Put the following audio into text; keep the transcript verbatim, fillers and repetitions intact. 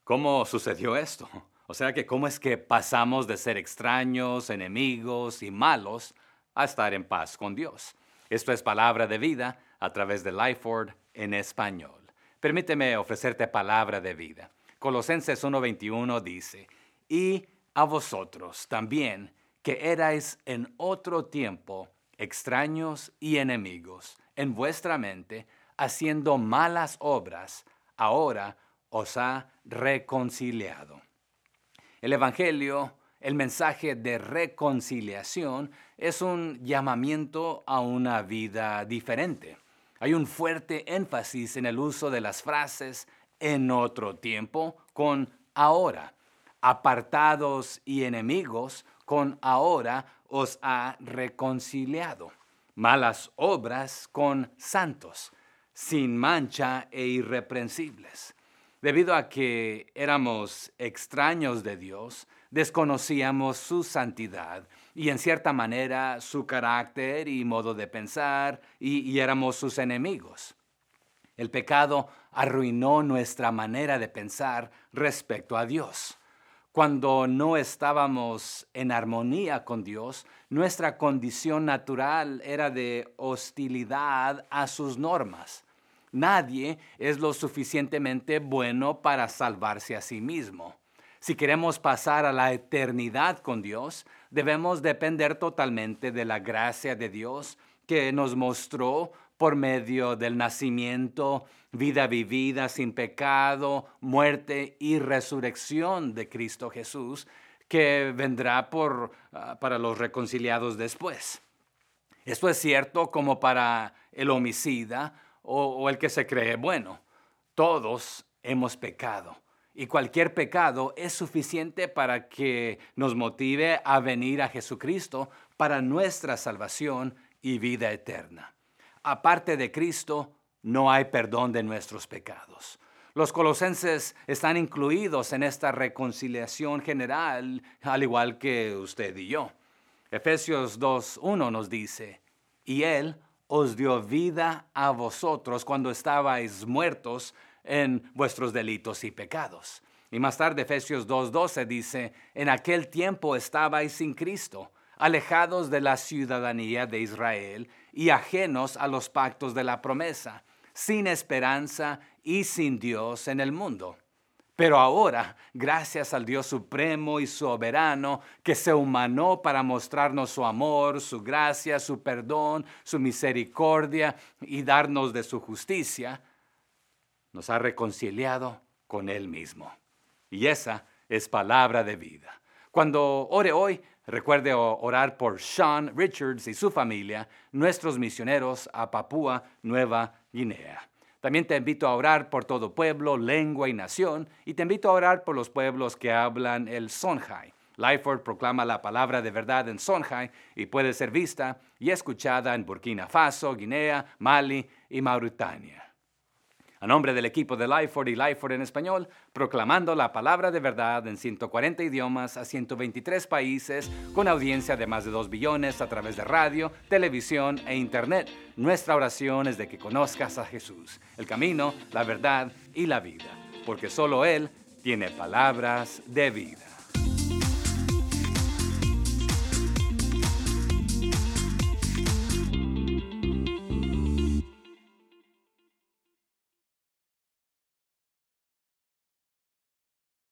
¿Cómo sucedió esto? O sea que cómo es que pasamos de ser extraños, enemigos y malos a estar en paz con Dios. Esto es palabra de vida a través de Lifeword en español. Permíteme ofrecerte palabra de vida. Colosenses uno veintiuno dice, y a vosotros también, que erais en otro tiempo extraños y enemigos en vuestra mente, haciendo malas obras, ahora os ha reconciliado. El Evangelio, el mensaje de reconciliación, es un llamamiento a una vida diferente. Hay un fuerte énfasis en el uso de las frases en otro tiempo con ahora. Apartados y enemigos con ahora os ha reconciliado. Malas obras con santos, sin mancha e irreprensibles. Debido a que éramos extraños de Dios, desconocíamos su santidad y en cierta manera su carácter y modo de pensar y, y éramos sus enemigos. El pecado arruinó nuestra manera de pensar respecto a Dios. Cuando no estábamos en armonía con Dios, nuestra condición natural era de hostilidad a sus normas. Nadie es lo suficientemente bueno para salvarse a sí mismo. Si queremos pasar a la eternidad con Dios, debemos depender totalmente de la gracia de Dios que nos mostró por medio del nacimiento, vida vivida sin pecado, muerte y resurrección de Cristo Jesús, que vendrá por, uh, para los reconciliados después. Esto es cierto como para el homicida o, o el que se cree bueno. Todos hemos pecado y cualquier pecado es suficiente para que nos motive a venir a Jesucristo para nuestra salvación y vida eterna. Aparte de Cristo, no hay perdón de nuestros pecados. Los colosenses están incluidos en esta reconciliación general, al igual que usted y yo. Efesios dos uno nos dice, y Él os dio vida a vosotros cuando estabais muertos en vuestros delitos y pecados. Y más tarde, Efesios dos doce dice, en aquel tiempo estabais sin Cristo, alejados de la ciudadanía de Israel y ajenos a los pactos de la promesa, sin esperanza y sin Dios en el mundo. Pero ahora, gracias al Dios supremo y soberano, que se humanó para mostrarnos su amor, su gracia, su perdón, su misericordia y darnos de su justicia, nos ha reconciliado con Él mismo. Y esa es palabra de vida. Cuando ore hoy, recuerde orar por Sean Richards y su familia, nuestros misioneros a Papúa Nueva Guinea. También te invito a orar por todo pueblo, lengua y nación, y te invito a orar por los pueblos que hablan el Songhai. Lifeword proclama la palabra de verdad en Songhai y puede ser vista y escuchada en Burkina Faso, Guinea, Mali y Mauritania. A nombre del equipo de Lifeword y Lifeword en español, proclamando la palabra de verdad en ciento cuarenta idiomas a ciento veintitrés países, con audiencia de más de dos billones a través de radio, televisión e internet. Nuestra oración es de que conozcas a Jesús, el camino, la verdad y la vida, porque solo Él tiene palabras de vida.